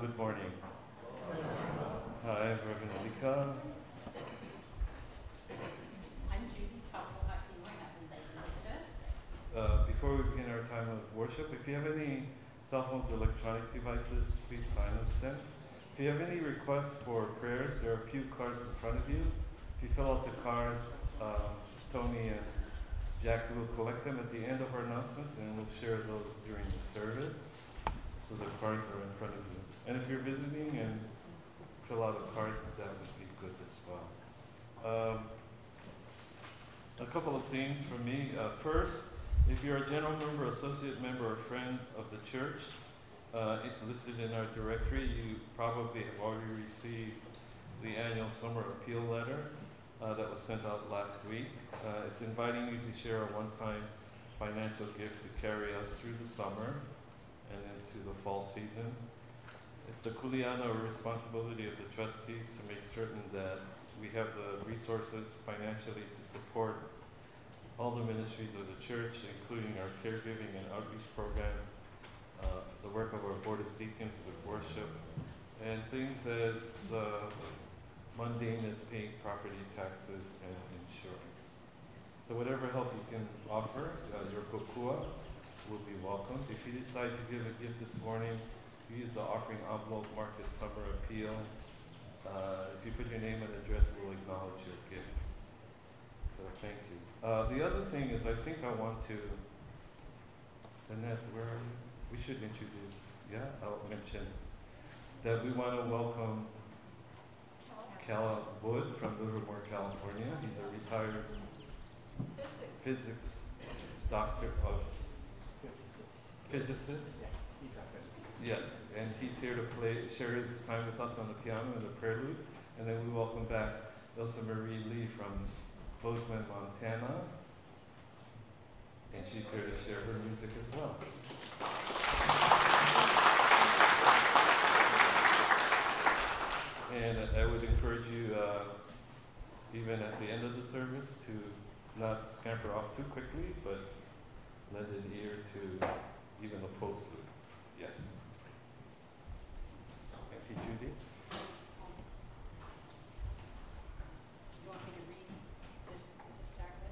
Good morning. Hi, I'm Reverend Alika. I'm Judy Kapowaki. We're having languages. Before we begin our time of worship, if you have any cell phones or electronic devices, please silence them. If you have any requests for prayers, there are pew cards in front of you. If you fill out the cards, Tony and Jackie will collect them at the end of our announcements, and we'll share those during the service. So the cards are in front of you. And if you're visiting and fill out a card, that would be good as well. A couple of things for me. First, if you're a general member, associate member, or friend of the church, listed in our directory, you probably have already received the annual summer appeal letter that was sent out last week. It's inviting you to share a one-time financial gift to carry us through the summer and into the fall season. It's the kuleana, or responsibility of the trustees, to make certain that we have the resources financially to support all the ministries of the church, including our caregiving and outreach programs, the work of our board of deacons with worship, and things as mundane as paying property taxes and insurance. So whatever help you can offer, your kokua will be welcomed. If you decide to give a gift this morning, use the offering envelope marked at Summer Appeal. If you put your name and address, we'll acknowledge your gift. So thank you. The other thing is, I think I want to, Annette, where are you? We should introduce, I'll mention that we want to welcome Cal Wood from Livermore, California. He's a retired physics doctor of physicist. Yes, and he's here to share his time with us on the piano and the prelude. And then we welcome back Elsa Marie Lee from Bozeman, Montana. And she's here to share her music as well. And I would encourage you, even at the end of the service, to not scamper off too quickly, but lend an ear to even the postlude. Yes. Thank you, Judy. You want me to read this to start with?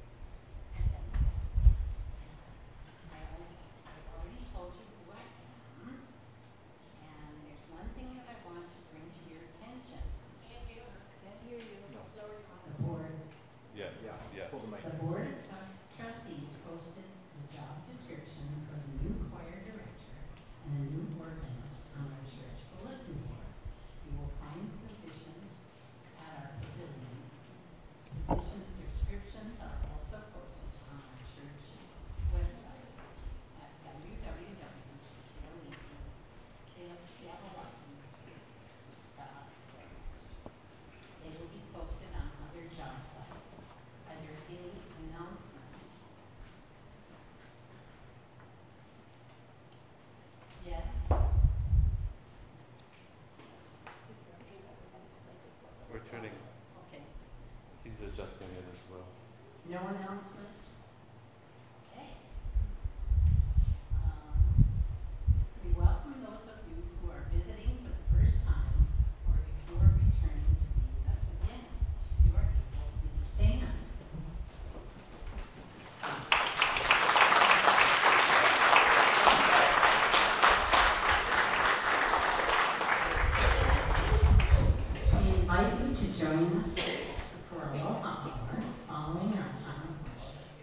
I've already told you who I am, and there's one thing that I want to bring to your attention. Can't hear you. No. The board. Yeah. Hold the mic. The board of trustees posted the job description for the new choir director and a new organist on our church bulletin board. You will find positions at our pavilion. Positions descriptions are also posted on our church website at www.klhawaii.org. They will be posted on other job sites. Are there any announcements? Yes? We're turning. Okay. He's adjusting it as well. No announcements? Okay. We welcome those of you who are visiting for the first time, or if you are returning to be with us again. You are able to stand. We invite you to join us for Aloha Hour following our time of worship.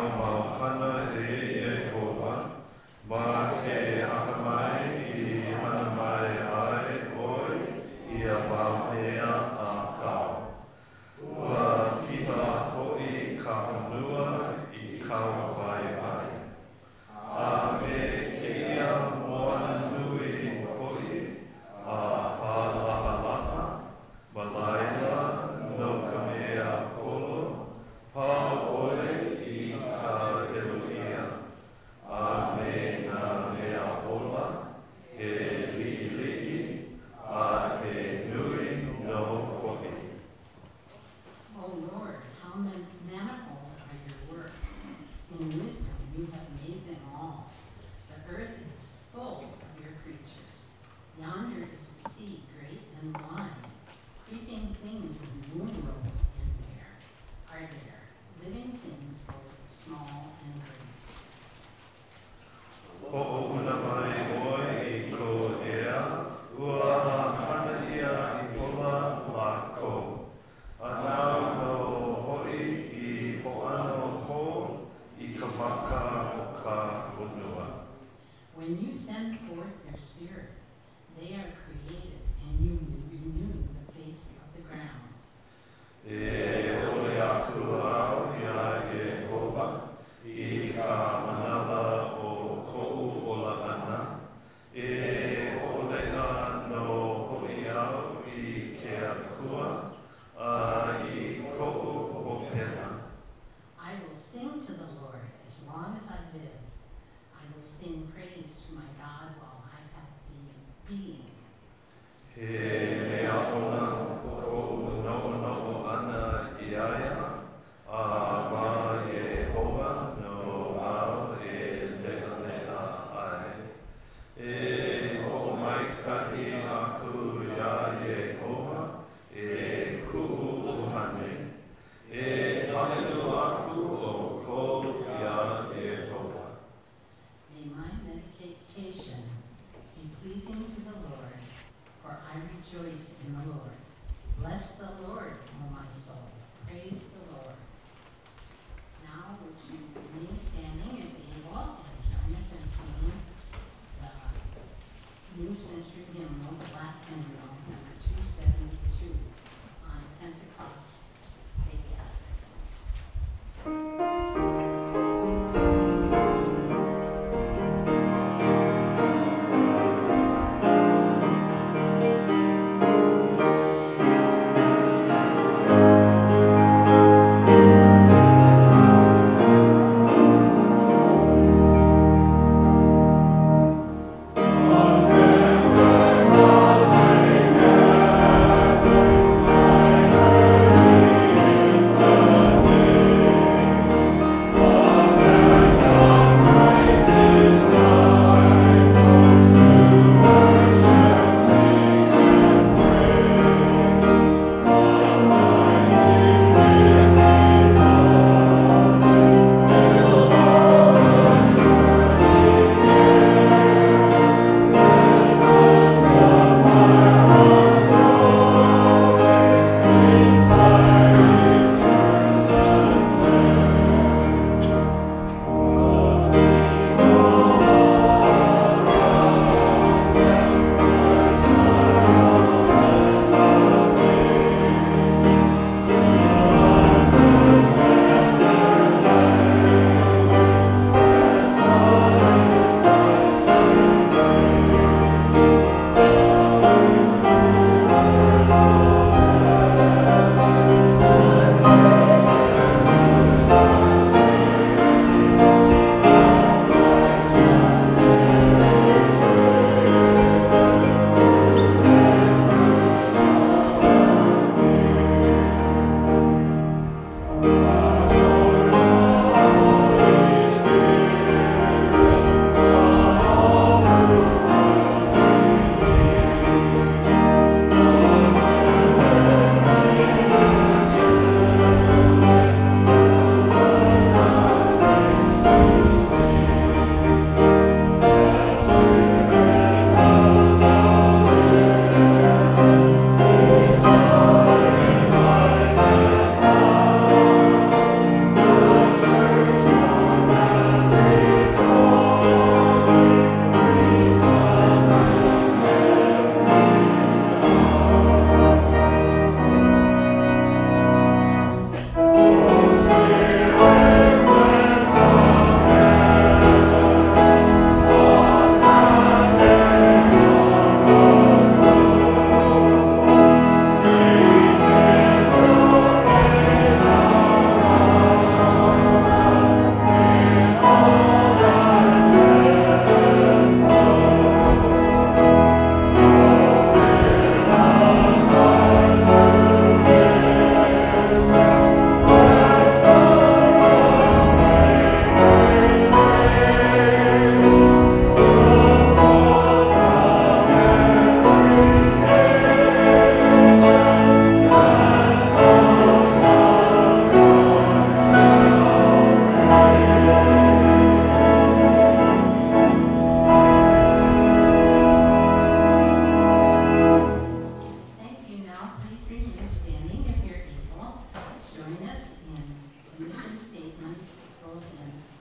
Mahana e Yehova, ma ke akamai I hanamai ai oi, ia wāmea a kau. Ua kiha hoi ka honua I kau vai vai. A me ke ia moana nui hoi, a pālaha malaila no ka mea kolo, pā oi I ka eluia. A me nā mea ola, he li'i, a he nui no hoi. O Lord, how manifold are your works. In wisdom you have made them all. The earth is full of your creatures. Yonder is the sea, great and wide. Creeping things of moon road in there are there, living things both small and great. Ho'ouna mai oi I ko ea, ua hana ia I hola lako. Anau no hoi I ho'ano ho I ka maka o ka honua. When you send forth your spirit, they are created, and you renew the face of the ground. E ole aku au ia Yehova, I ka manala o ko'u ola ana. E ole a no hoi au I ke akua, a I ko'u hopena. I will sing to the Lord as long as I live. I will sing praise to my God while I have being. He mea ona ko'u no'ono'o ana I aia, a ma Yehova no au e le'alea ai. E ho'omaikahi aku ia Yehova, e ku'u uhane. E halelu aku o ko ia Yehova. May my meditation be pleasing to the Lord, for I rejoice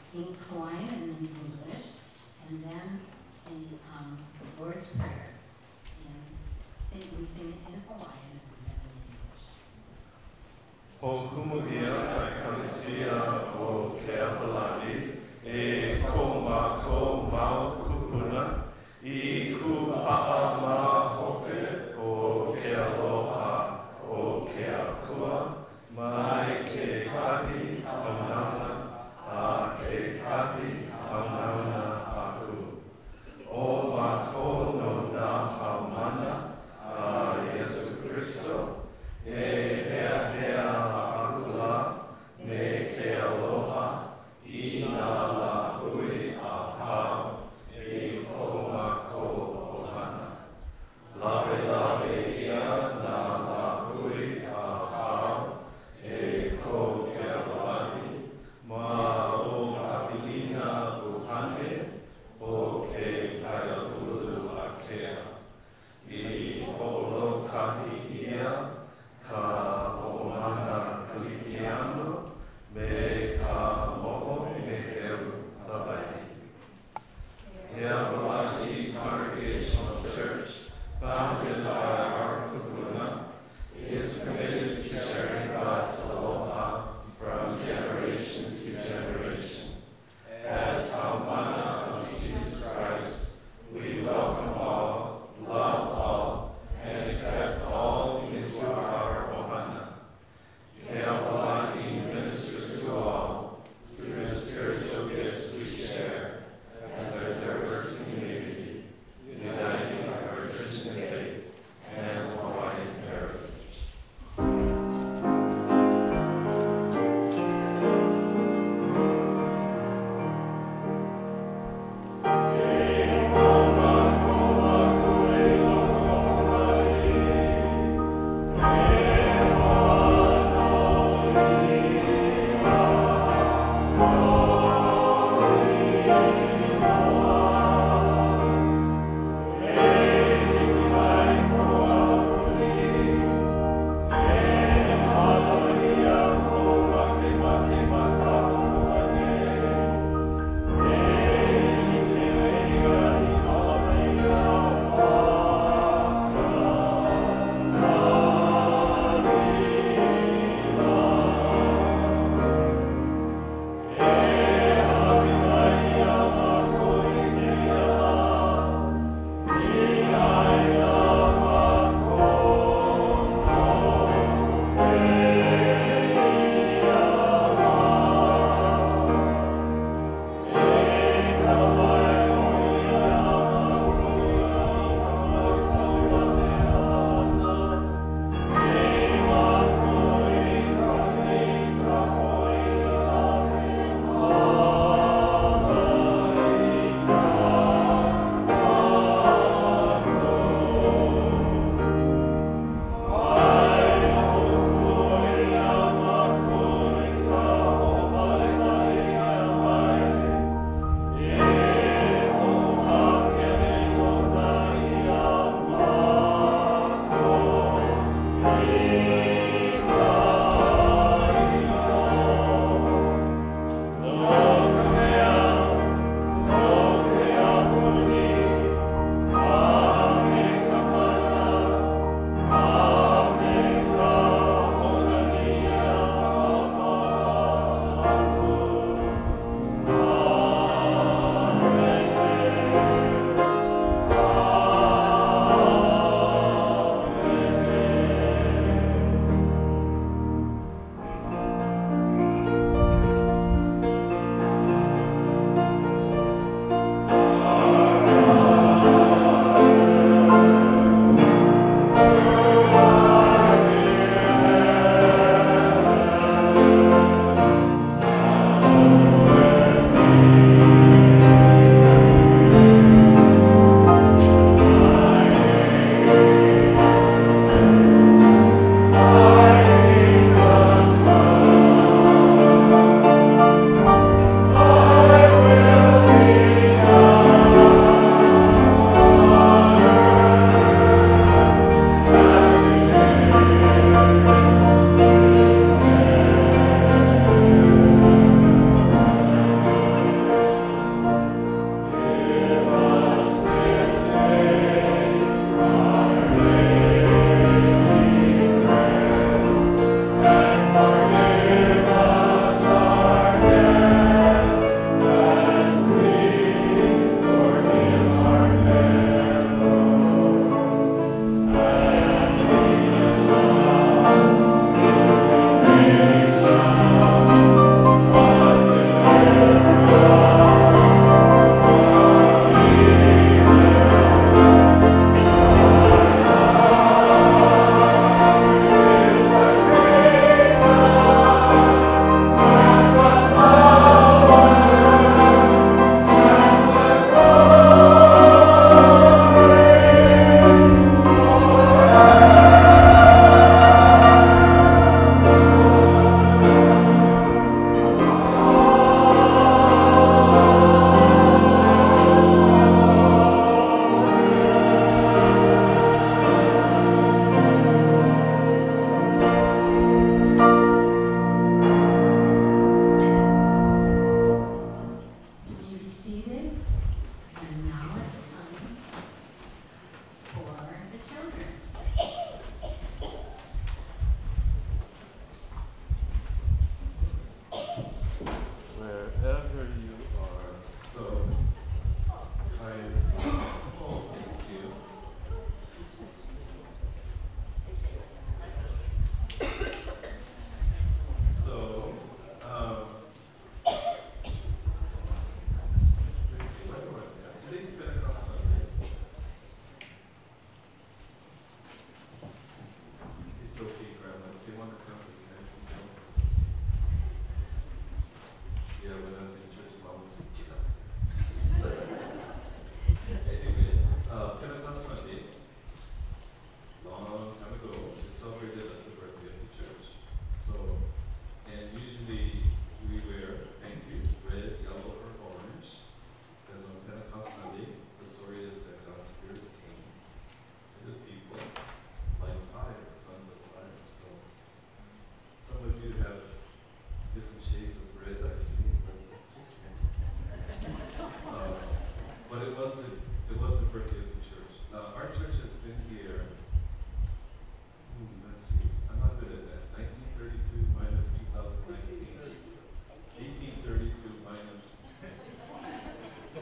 in Hawaiian and in English, and then in the Lord's Prayer. And we sing it in Hawaiian and then in English. O kumuia kai kamisia o ke apalani, e ko ma ko mau kupuna, I ku pa'a ma hope o ke aloha o ke akua, mai ke kahi aunauna, a ke kahi aunauna aku. O ma ko no na haumana, a Yesu Christo, e hea hea akula, me ke aloha, I nā la hui a pau, e ko ma ko ohana. Lawe lawe ia nā la hui a pau, e ko ke awani, ma o ka pilina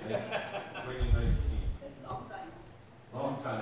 2019. Long time.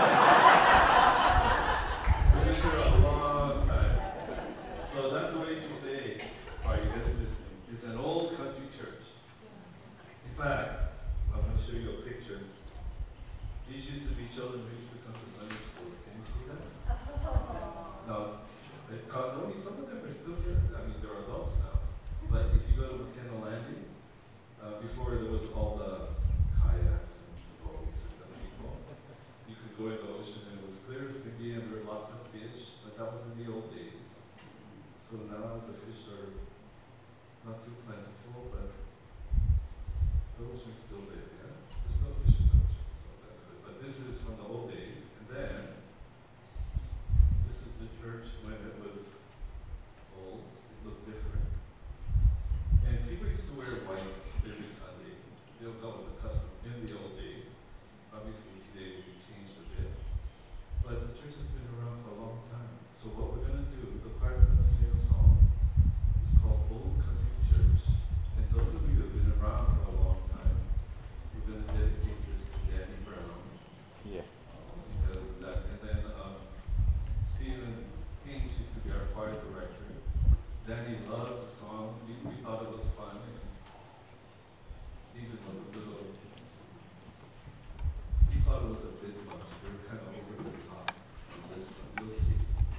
We've been here a long time. So that's the way to say, are you guys listening? It's an old country church. In fact, I'm going to show you a picture. These used to be children who used to come to Sunday school. Can you see that? Now, some of them are still here. I mean, they're adults now. But if you go to McKenna Landing, before there was all the kayaks and boats and the people, you could go in the ocean and it was clear as could be and there were lots of fish, but that was in the old days. So now the fish are not too plentiful, but the ocean's still there, yeah? There's still fish in the ocean, so that's good. But this is from the old days, and then this is the church when it was old. It looked different. And people used to wear white every Sunday. That was a custom in the old days. Obviously today we changed a bit. But the church has been around for a long time. So what we're going to do, the choir's going to sing a song. It's called Old Country Church. And those of you who have been around for a long time, we're going to dedicate this to Danny Brown. Yeah. Because that, and then Stephen Hinch used to be our choir director. Danny loved the song. We thought it was fun. And Stephen was a little, he thought it was a bit much. We were kind of over the top on this one. You'll see.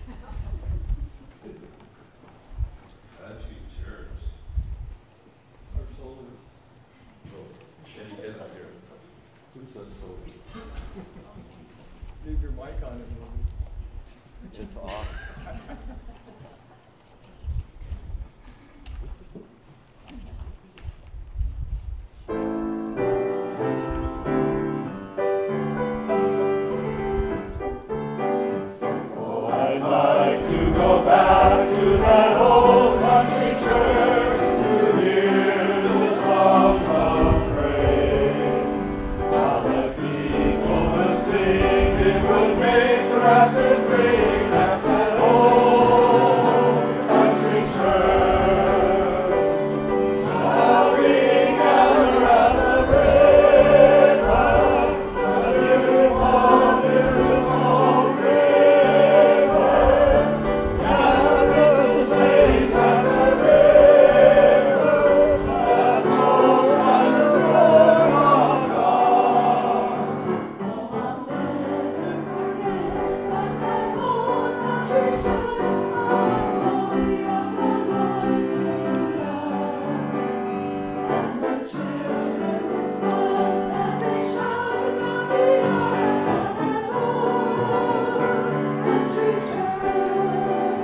Country church. Our shoulders. Oh, can you get up here? Who says so? Leave your mic on it, Moses. It's off. I'd like to go back to that old country church to hear the songs of praise. How the people would sing, it would make the rafters ring at that old country church. Shouting out at the river, the beautiful, beautiful river. Gather the saints at the river that flows by the throne of God. Oh, I'll never forget that old country church, our glory of anointing God. And the children would stop as they shouted down the aisle of that old country church.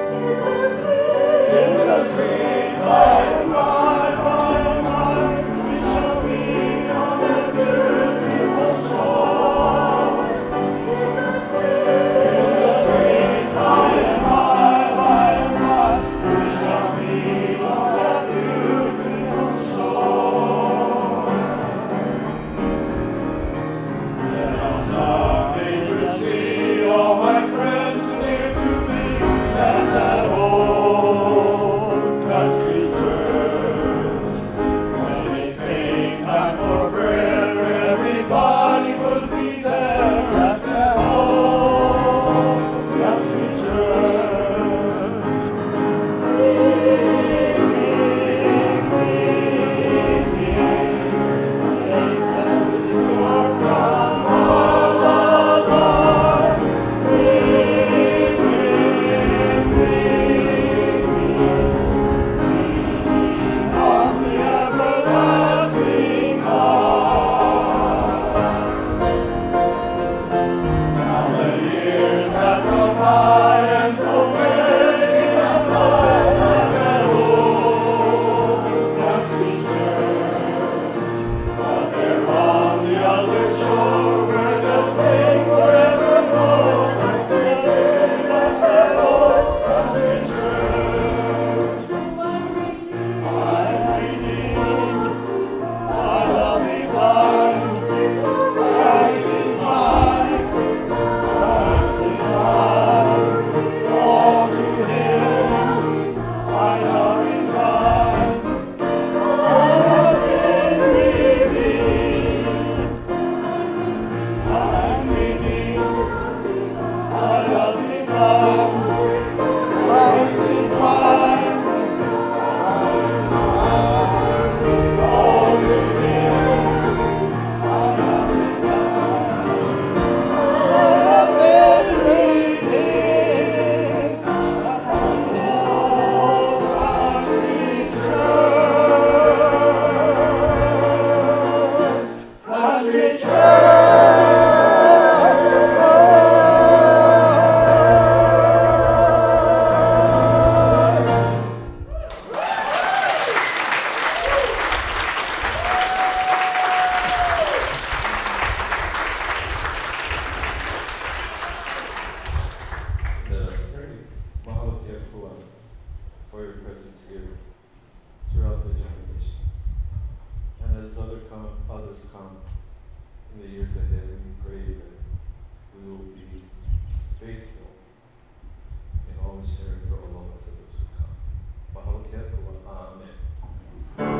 In the street, by and by, we shall be on that beautiful shore. In the street, by and by, we shall be on that beautiful shore. others come in the years ahead, we pray that we will be faithful in always sharing your love for those who come. Mahalo kia toa. Amen.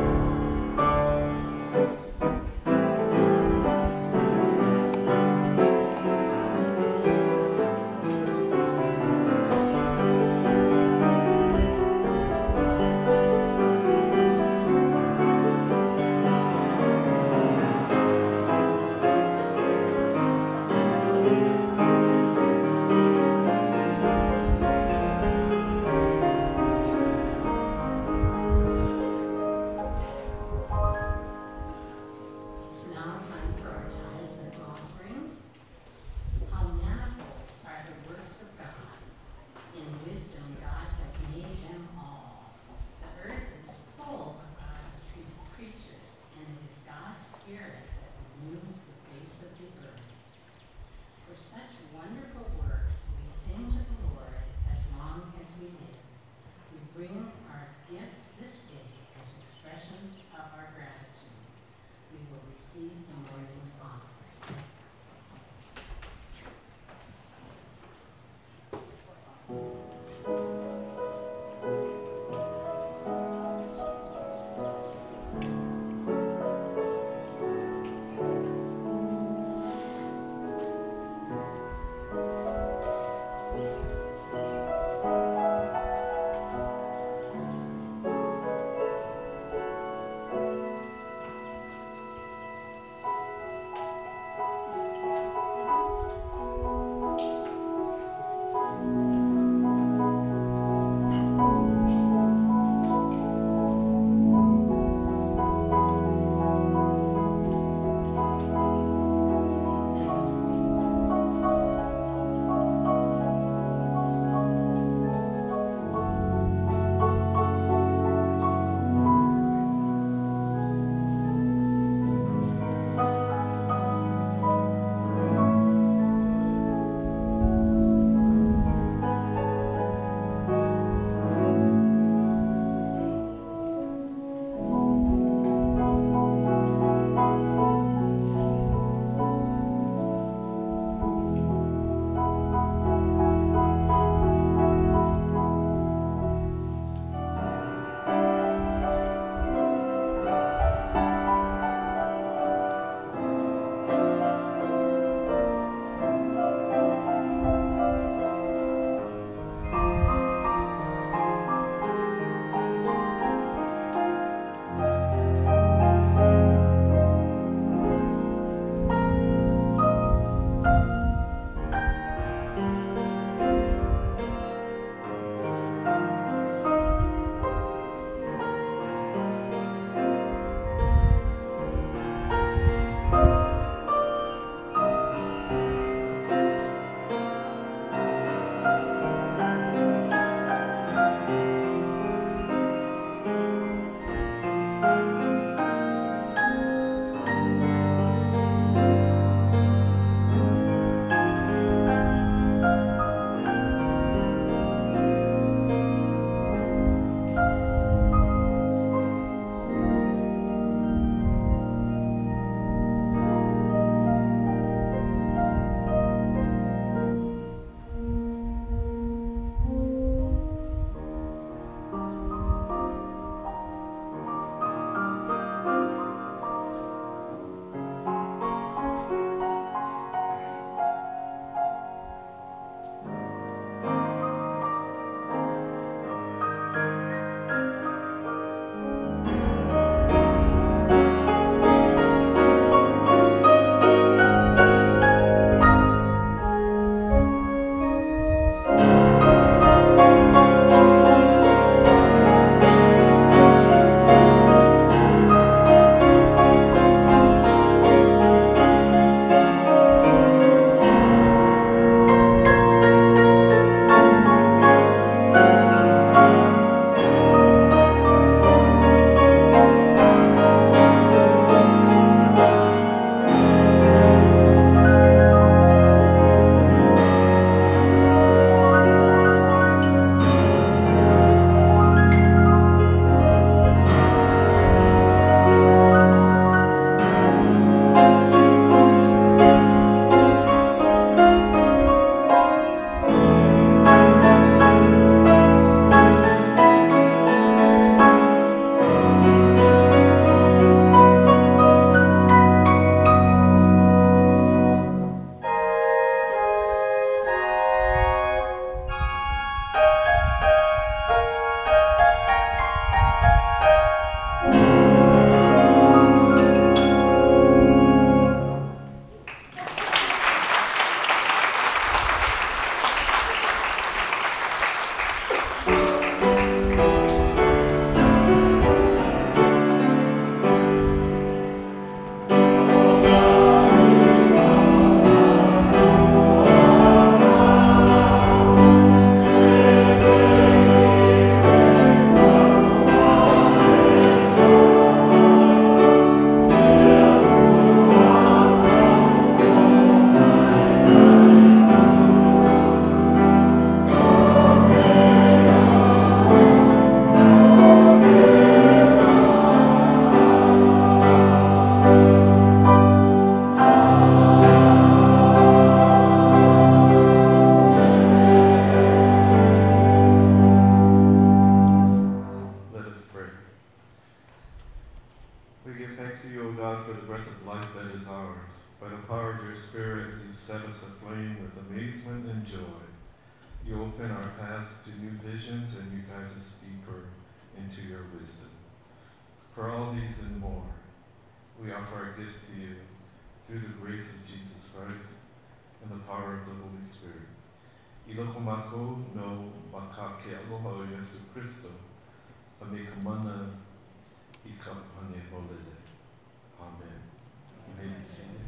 O God, for the breath of life that is ours. By the power of your Spirit, you set us aflame with amazement and joy. You open our paths to new visions and you guide us deeper into your wisdom. For all these and more, we offer our gifts to you through the grace of Jesus Christ and the power of the Holy Spirit. Ilokomako no makake aloha o Yesu Christo, amekamana ikapane holede. Amen. You may be seated.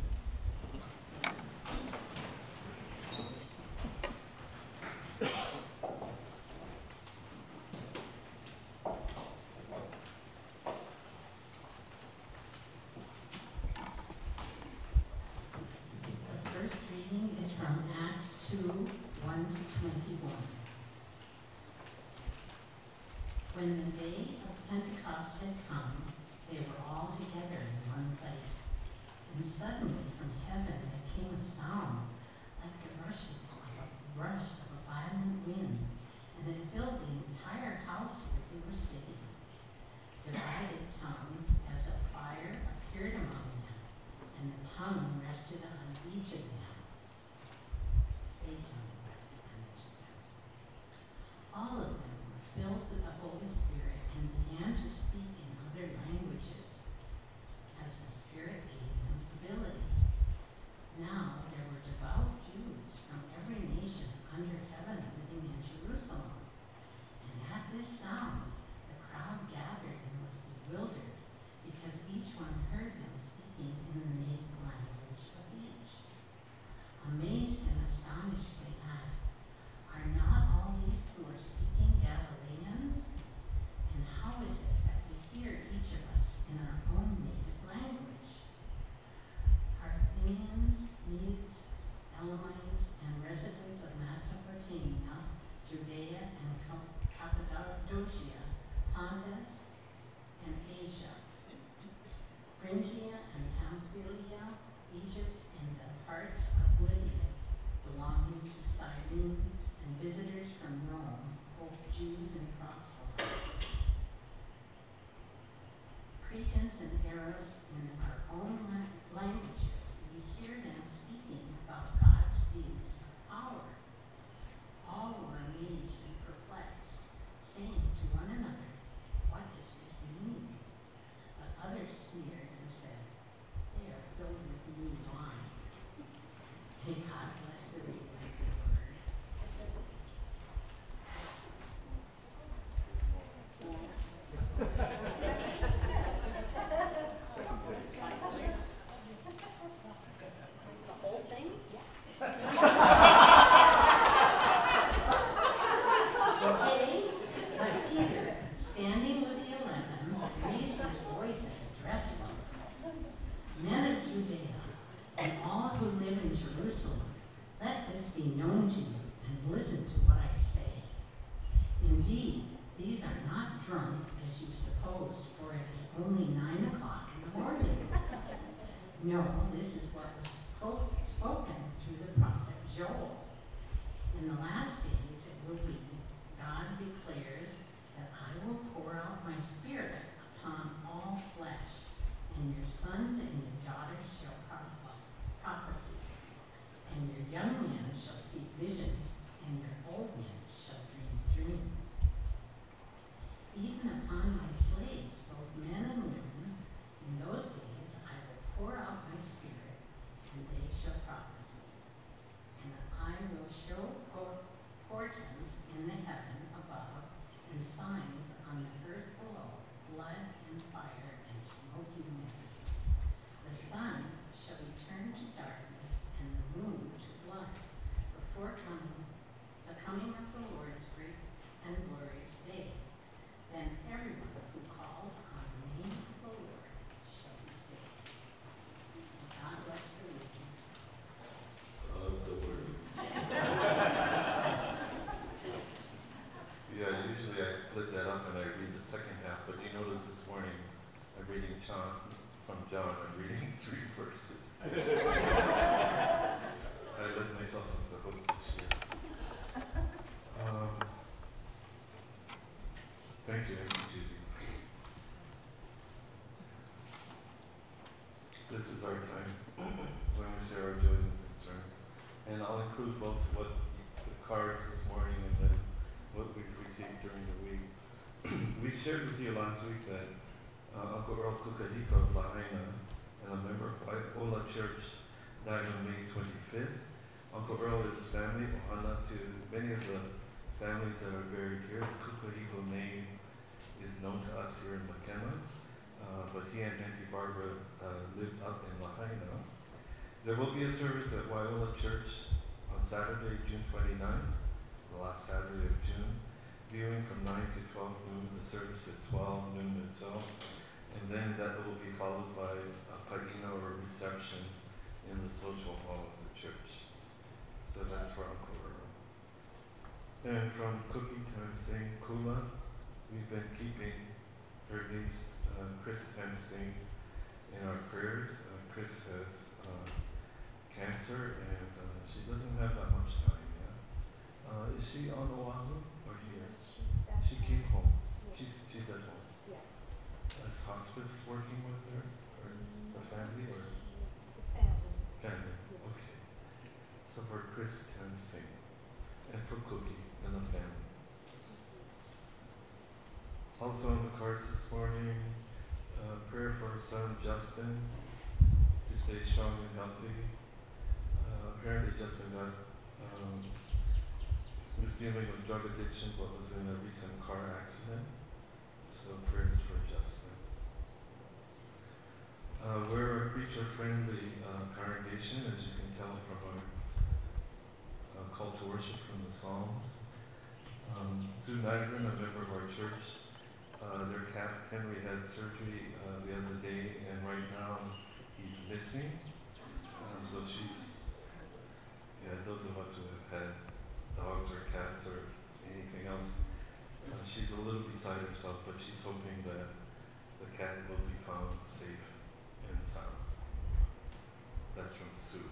The first reading is from Acts 2, 1 to 21. When the day of Pentecost had come, they were all together in one place. And suddenly from heaven there came a sound like the rush of a violent wind, and it filled the entire house where they were sitting. Divided tongues as of fire appeared among them, and the tongue rested on each of them. A tongue rested on each of them. All of them were filled with the Holy Spirit and began to speak in other languages as the Spirit gave them ability. Now there were devout Jews from every nation under heaven living in Jerusalem. And at this sound, the crowd gathered and was bewildered, because each one heard them speaking in the native language of each. Amazed and astonished, they asked, "Are not all these who are speaking Galileans? And how is it that we hear each of us in our own native language?" Parthians, Medes, Elamites, and residents of Mesopotamia, Judea and Cappadocia, Pontus and Asia, Phrygia and Pamphylia, Egypt and the parts of Libya belonging to Cyrene, and visitors from Rome, both Jews and proselytes. Cretans and Arabs in our own languages, we hear them speaking about God's deeds of power. All were amazed and perplexed, saying to one another, "What does this mean?" But others sneered and said, "They are filled with new wine." May God bless the reading of the word. The whole thing? They, like Peter, standing with the 11, raised his voice and addressed them. "Men of Judea, and all who live in Jerusalem, let this be known to you, and listen to what I say. Indeed, these are not drunk, as you supposed, for it is only 9 o'clock in the morning. No, this is what was spoken through the prophet Joel. In the last days it will be, God declares, that I will pour out my Spirit upon all flesh, and your sons and your daughters shall prophesy, and your young men shall see visions, and your old men shall dream dreams. Even upon my slaves, both men and women, in those days I will pour out my Spirit, and they shall prophesy. And I will show portents in the heaven above, and signs on the earth below, blood and fire and smoky mist. The sun shall be turned to darkness, and the moon to blood, before the coming of the Lord's great and glorious day. Then everyone who calls on the name of the Lord shall be saved. God bless the reading. Of the word. Yeah, usually I split that up and I read the second half, but you notice this morning I'm reading from John, I'm reading 3 verses. I let myself off the hook this year. Thank you, Judy. This is our time when we share our joys and concerns. And I'll include both what the cards this morning and then what we've received during the week. We shared with you last week that Uncle Earl Kukahika of Lahaina and a member of Ola Church died on May 25th. Uncle Earl is family, ohana to many of the families that are buried here. The Kukahika name is known to us here in Makena, but he and Auntie Barbara lived up in Lahaina. There will be a service at Waiola Church on Saturday, June 29th, the last Saturday of June, viewing from 9 to 12 noon, the service at 12 noon itself, and then that will be followed by a pagina or reception in the social hall of the church. So that's for Uncle Earl. And from Cookie Time Sing Kula, we've been keeping her niece, Chris Time Sing, in our prayers. Chris has cancer and she doesn't have that much time yet. Is she on Oahu or here? She's back She came home. Yeah. She's at home. Yes. Is hospice working with her or the family or The family. family? Yeah. Okay. So for Chris Tan Sing and for Cookie and the family. Also on the cards this morning, prayer for our son Justin to stay strong and healthy. Apparently Justin was dealing with drug addiction but was in a recent car accident. So prayers for Justin. We're a preacher-friendly congregation, as you can tell from our call to worship from the Psalms. Sue Nygren, a member of our church, their cat Henry had surgery the other day, and right now he's missing. So those of us who have had dogs or cats or anything else, she's a little beside herself, but she's hoping that the cat will be found safe and sound. That's from Sue.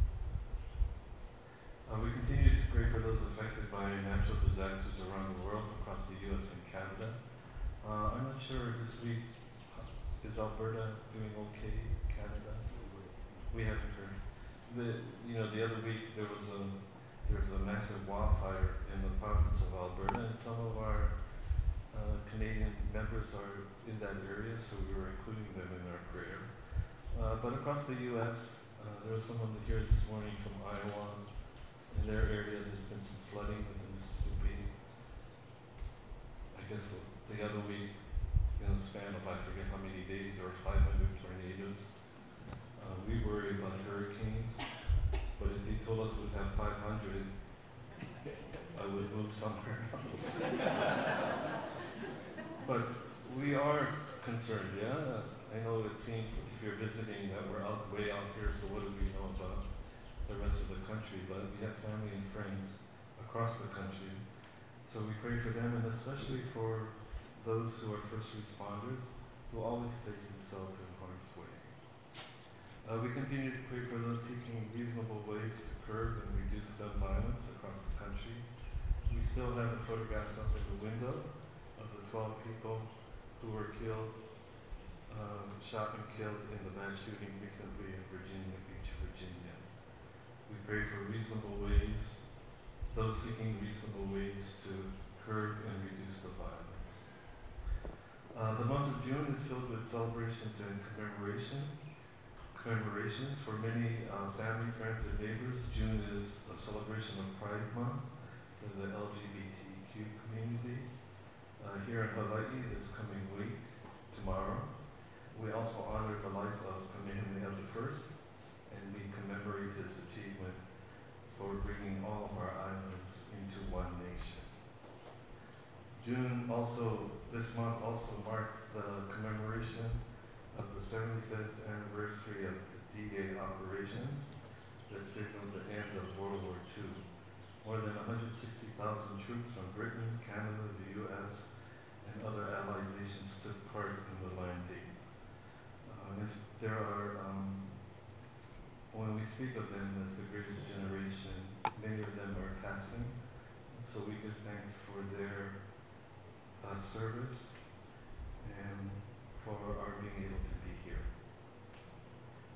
We continue to pray for those affected by natural disasters around the world, across the U.S. and Canada. I'm not sure this week, is Alberta doing okay? Canada? We haven't heard. The other week there was a massive wildfire in the province of Alberta, and some of our Canadian members are in that area, so we were including them in our prayer. But across the U.S., there was someone here this morning from Iowa. In their area, there's been some flooding with the Mississippi. I guess the other week, in a span of I forget how many days, there were 500 tornadoes. We worry about hurricanes, but if they told us we'd have 500, I would move somewhere else. But we are concerned, yeah? I know it seems if you're visiting that we're way out here, so what do we know about the rest of the country? But we have family and friends across the country. So we pray for them, and especially for those who are first responders, who always place themselves in harm's way. We continue to pray for those seeking reasonable ways to curb and reduce gun violence across the country. We still have the photographs up in the window of the 12 people who were killed, shot and killed in the mass shooting recently in Virginia Beach, Virginia. We pray for reasonable ways, those seeking reasonable ways to curb and reduce the violence. The month of June is filled with celebrations and commemorations. For many family, friends, and neighbors, June is a celebration of Pride Month for the LGBTQ community. Here in Hawaii this coming week, tomorrow, we also honor the life of Kamehameha I, and we commemorate his achievement for bringing all of our islands into one nation. This month also marked the commemoration of the 75th anniversary of the D-Day operations that signaled the end of World War II. More than 160,000 troops from Britain, Canada, the U.S., and other allied nations took part in the landing. When we speak of them as the greatest generation, many of them are passing, so we give thanks for their service and for our being able to be here.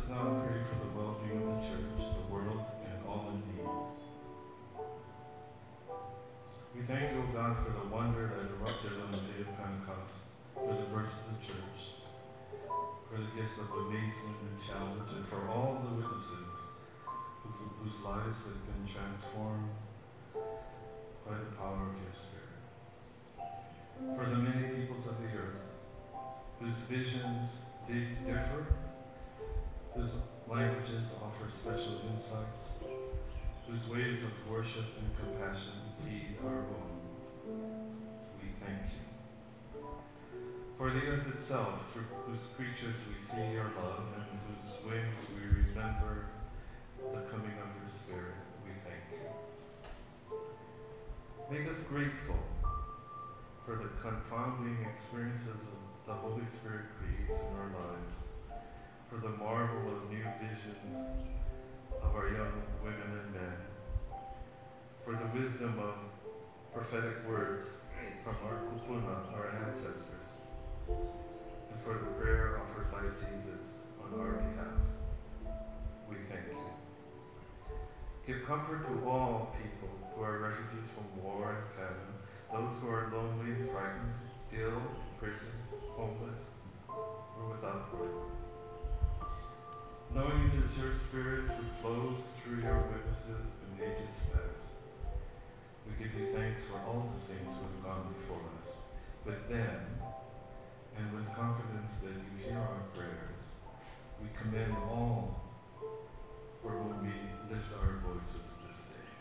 now pray for the well-being of the church, the world, and all in need. We thank you, O God, for the wonder that erupted on the day of Pentecost, for the birth of the church, for the gifts of amazement and challenge, and for all the witnesses whose lives have been transformed by the power of your Spirit. For the many peoples of the earth, whose visions differ, whose languages offer special insights, whose ways of worship and compassion feed our own, we thank you. For the earth itself, through whose creatures we see your love, and whose wings we remember the coming of your Spirit, we thank you. Make us grateful for the confounding experiences the Holy Spirit creates in our lives, for the marvel of new visions of our young women and men, for the wisdom of prophetic words from our kupuna, our ancestors, and for the prayer offered by Jesus on our behalf. We thank you. Give comfort to all people who are refugees from war and famine, those who are lonely and frightened, ill, in prison, homeless, or without work. Knowing it is your Spirit who flows through your witnesses in ages past, we give you thanks for all the saints who have gone before us. But then, and with confidence that you hear our prayers, we commend all for whom we lift our voices this day.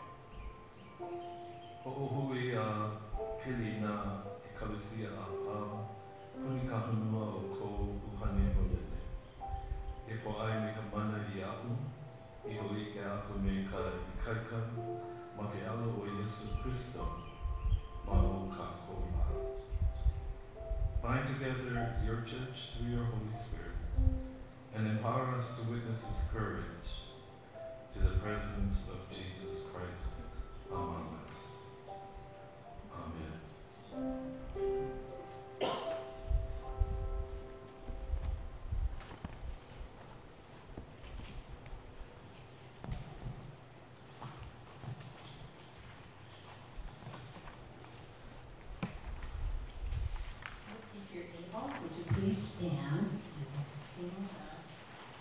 Ho'ohui a pili na ikalusia a pau, kuni ka hunua o ko uhane holele. E po ai me ka mana I au, I hoi ke aku me ka ikaikan, ma ke alo o Yesu Christo, ma o ka koula. Bind together your church through your Holy Spirit, and empower us to witness His courage to the presence of Jesus Christ among us. Amen. If you're able, would you please stand and sing with us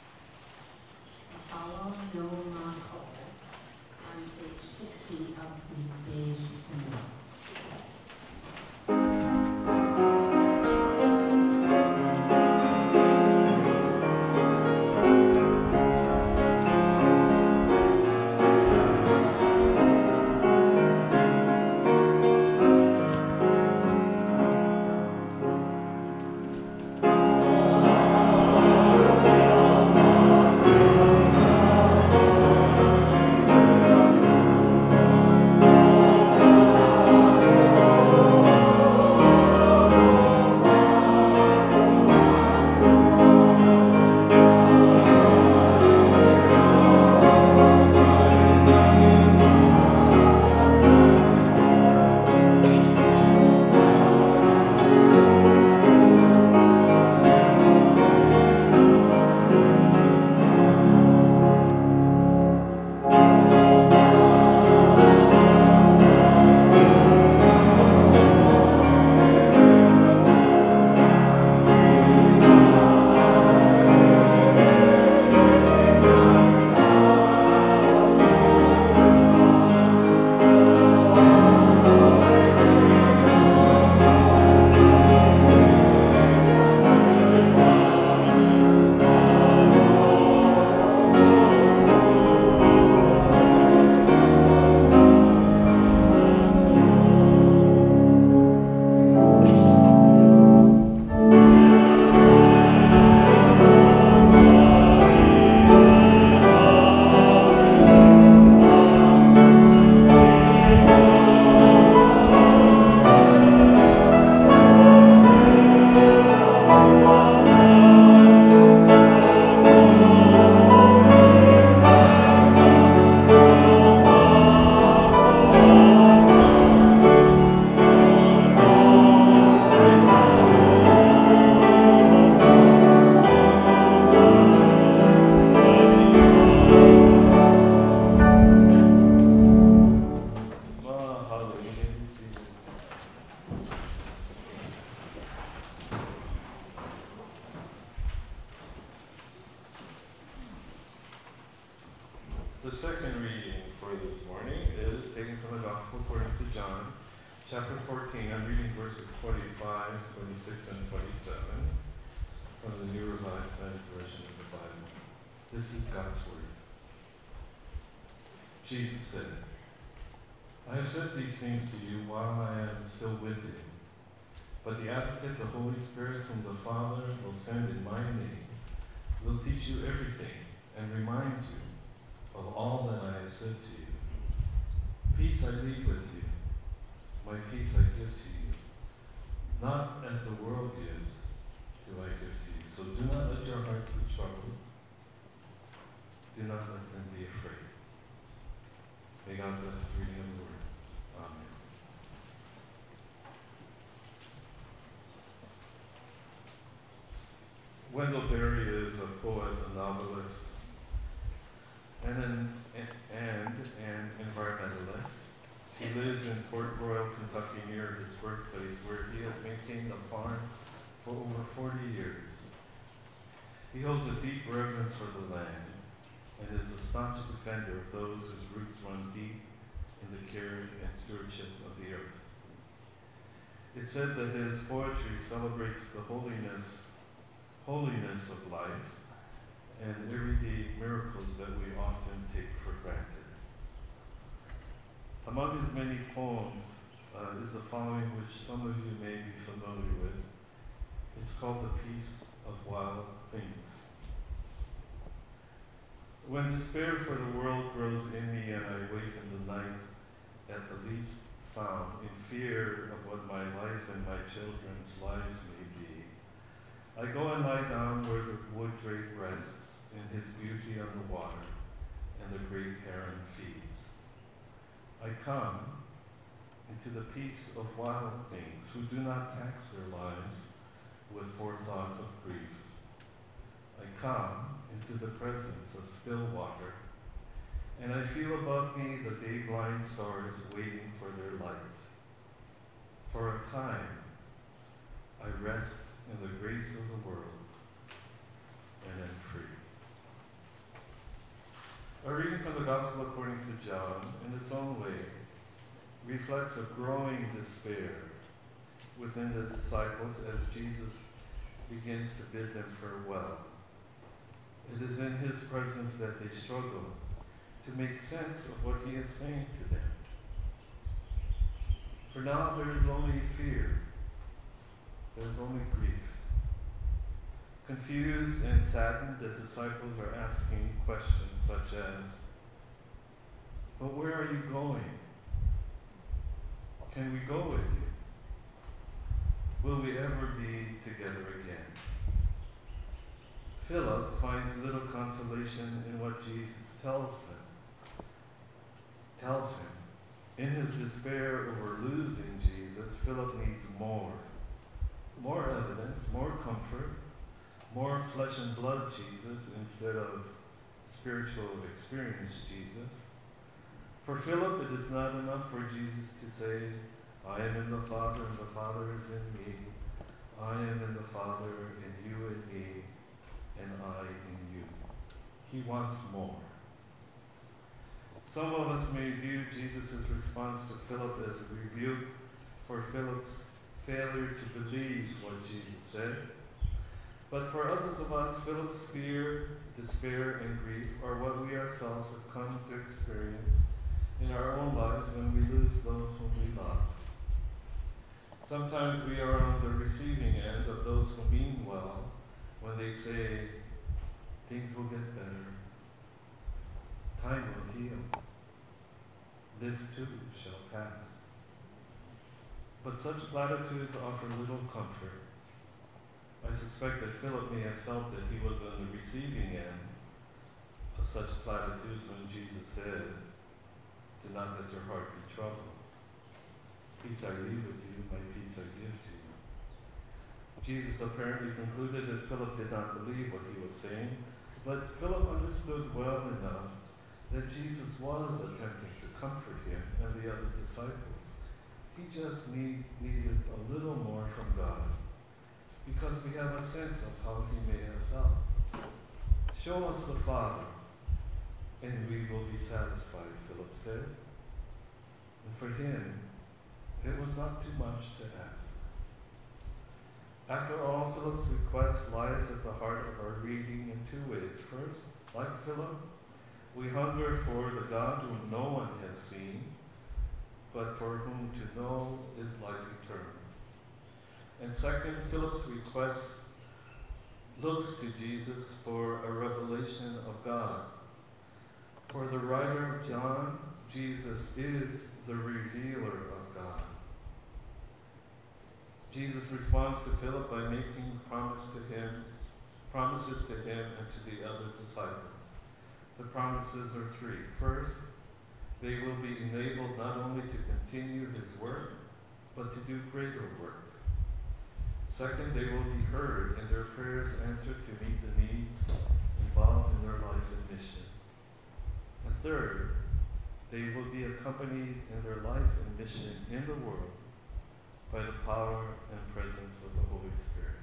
Apollo no Mako on page 60 of the beige hymnal. The second reading for this morning is taken from the Gospel according to John, chapter 14. I'm reading verses 25, 26, and 27 from the New Revised Standard Version of the Bible. This is God's Word. Jesus said, I have said these things to you while I am still with you. But the Advocate, the Holy Spirit, whom the Father will send in my name, will teach you everything and remind you of all that I have said to you. Peace I leave with you, my peace I give to you. Not as the world gives, do I give to you. So do not let your hearts be troubled. Do not let them be afraid. May God bless the reading of the Word. Amen. Wendell Berry is a poet, a novelist, and an environmentalist. He lives in Port Royal, Kentucky, near his birthplace, where he has maintained a farm for over 40 years. He holds a deep reverence for the land and is a staunch defender of those whose roots run deep in the care and stewardship of the earth. It's said that his poetry celebrates the holiness of life and everyday miracles that we often take for granted. Among his many poems is the following, which some of you may be familiar with. It's called The Peace of Wild Things. When despair for the world grows in me and I wake in the night at the least sound, in fear of what my life and my children's lives may be, I go and lie down where the wood drake rests in his beauty on the water and the great heron feeds. I come into the peace of wild things who do not tax their lives with forethought of grief. I come into the presence of still water, and I feel above me the day-blind stars waiting for their light. For a time, I rest in the grace of the world and am free. A reading from the Gospel according to John, in its own way, reflects a growing despair within the disciples as Jesus begins to bid them farewell. It is in his presence that they struggle to make sense of what he is saying to them. For now there is only fear. There is only grief. Confused and saddened, the disciples are asking questions such as, but where are you going? Can we go with you? Will we ever be together again? Philip finds little consolation in what Jesus tells him. In his despair over losing Jesus, Philip needs more evidence, more comfort, more flesh and blood Jesus instead of spiritual experience Jesus. For Philip, it is not enough for Jesus to say, I am in the Father and the Father is in me. I am in the Father and you in me and I in you. He wants more. Some of us may view Jesus' response to Philip as a rebuke for Philip's failure to believe what Jesus said. But for others of us, Philip's fear, despair, and grief are what we ourselves have come to experience in our own lives when we lose those whom we love. Sometimes we are on the receiving end of those who mean well when they say, things will get better, time will heal, this too shall pass. But such platitudes offer little comfort. I suspect that Philip may have felt that he was on the receiving end of such platitudes when Jesus said, do not let your heart be troubled. Peace I leave with you, my peace I give to you. Jesus apparently concluded that Philip did not believe what he was saying, but Philip understood well enough that Jesus was attempting to comfort him and the other disciples. He just needed a little more from God, because we have a sense of how he may have felt. Show us the Father, and we will be satisfied, Philip said. And for him, it was not too much to ask. After all, Philip's request lies at the heart of our reading in two ways. First, like Philip, we hunger for the God whom no one has seen, but for whom to know is life eternal. And second, Philip's request looks to Jesus for a revelation of God. For the writer of John, Jesus is the revealer of God. Jesus responds to Philip by making promises to him and to the other disciples. The promises are three. First, they will be enabled not only to continue his work, but to do greater work. Second, they will be heard and their prayers answered to meet the needs involved in their life and mission. And third, they will be accompanied in their life and mission in the world by the power and presence of the Holy Spirit.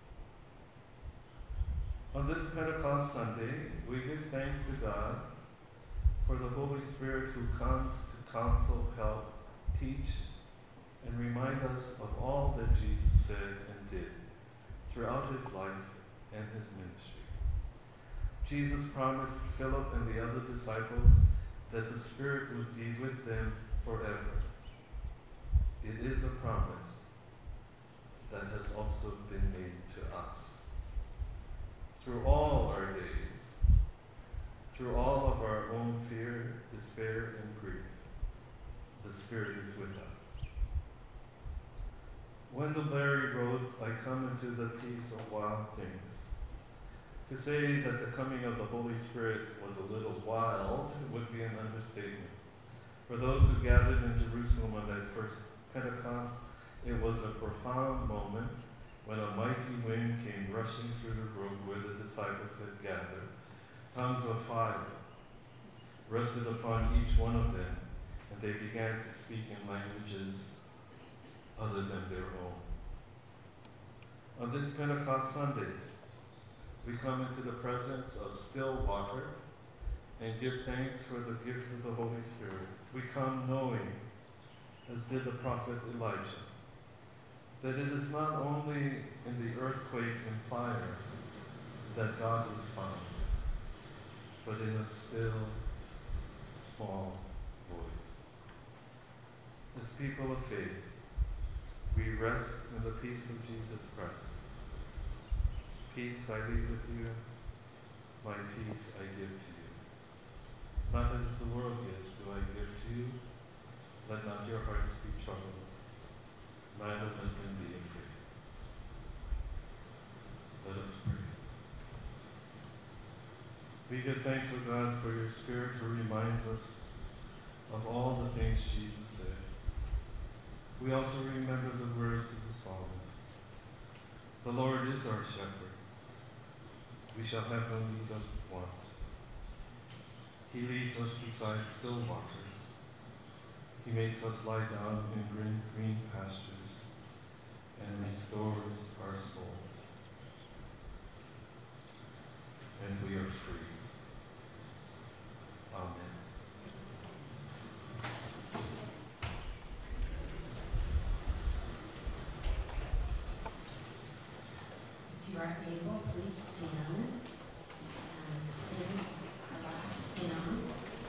On this Pentecost Sunday, we give thanks to God for the Holy Spirit who comes to counsel, help, teach, and remind us of all that Jesus said and did throughout his life and his ministry. Jesus promised Philip and the other disciples that the Spirit would be with them forever. It is a promise that has also been made to us. Through all our days, through all of our own fear, despair, and grief, the Spirit is with us. Wendell Berry wrote, "I come into the peace of wild things." To say that the coming of the Holy Spirit was a little wild would be an understatement. For those who gathered in Jerusalem on that first Pentecost, it was a profound moment when a mighty wind came rushing through the room where the disciples had gathered. Tongues of fire rested upon each one of them, and they began to speak in languages other than their own. On this Pentecost Sunday, we come into the presence of still water and give thanks for the gift of the Holy Spirit. We come knowing, as did the prophet Elijah, that it is not only in the earthquake and fire that God is found, but in a still, small voice. As people of faith, we rest in the peace of Jesus Christ. Peace I leave with you, my peace I give to you. Not as the world gives do I give to you. Let not your hearts be troubled, neither let them be afraid. Let us pray. We give thanks, O God, for your Spirit who reminds us of all the things Jesus said. We also remember the words of the psalmist. The Lord is our shepherd. We shall have no need of want. He leads us beside still waters. He makes us lie down in green pastures and restores our souls. And we are free. Amen. If you are able, please stand and sing our last hymn.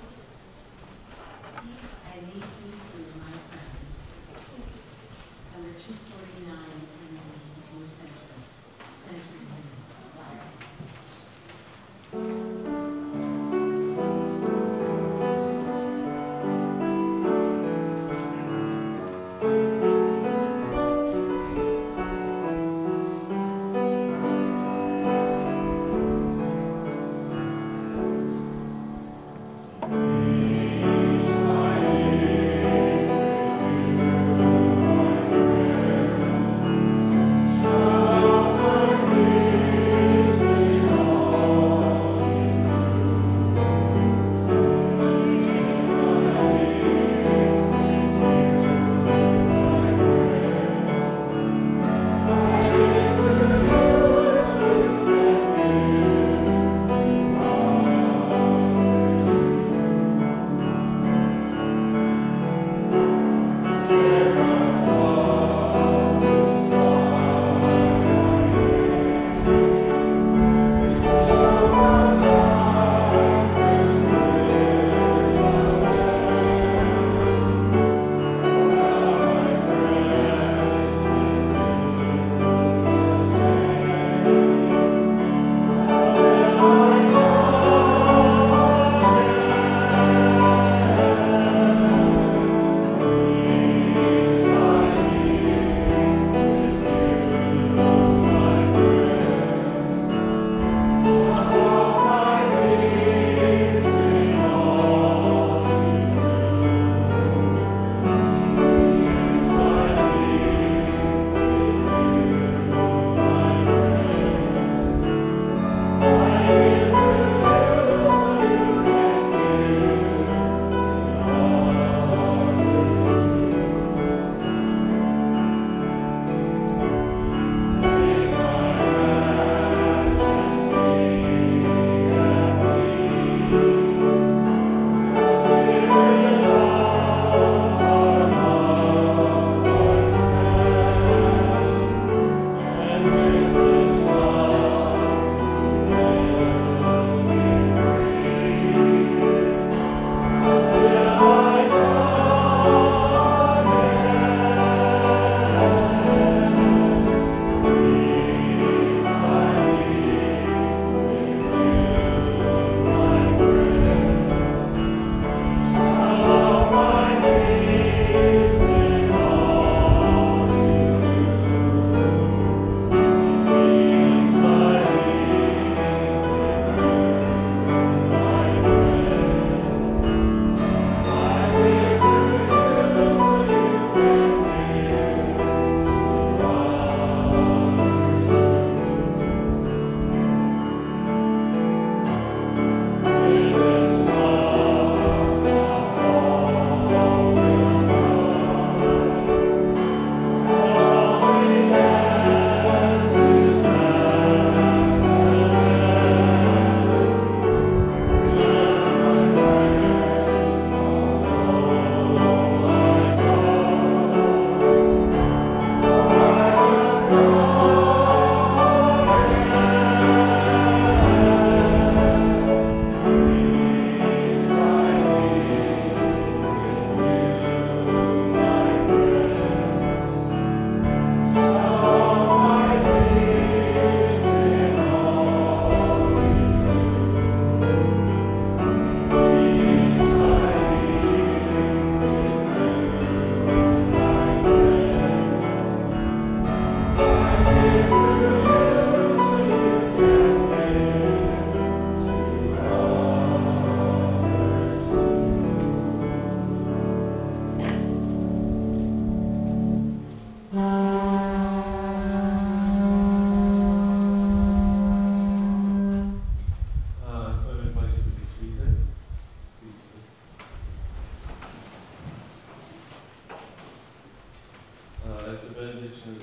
Peace I leave you through, my friends. Number 249 in the New Century Bible.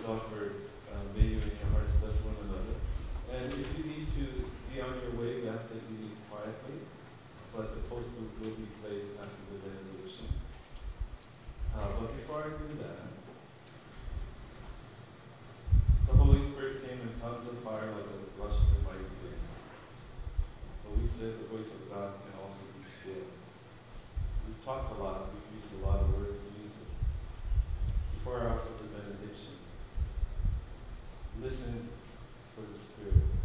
offer may you in your hearts bless one another. And if you need to be on your way, we ask that you leave quietly. But the postal will be played after the benediction. But before I do that, the Holy Spirit came in tongues of fire like a rushing mighty wind. But we said the voice of God can also be still. We've talked a lot, we've used a lot of words and music. Before I offer the benediction, listen for the Spirit.